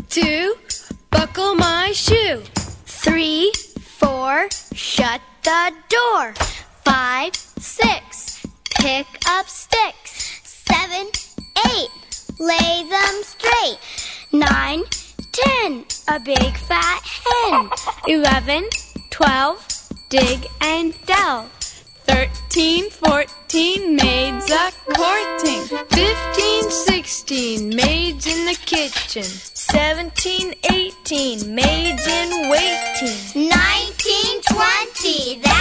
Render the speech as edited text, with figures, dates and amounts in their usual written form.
2, buckle my shoe. 3, 4, shut the door. 5, 6, pick up sticks. 7, 8, lay them straight. 9, 10, a big fat hen. 11, 12, dig and delve. 13, 14, maids a-courting. 15, 16, maids in the kitchen. 17, 18, maids in waiting. 19, 20,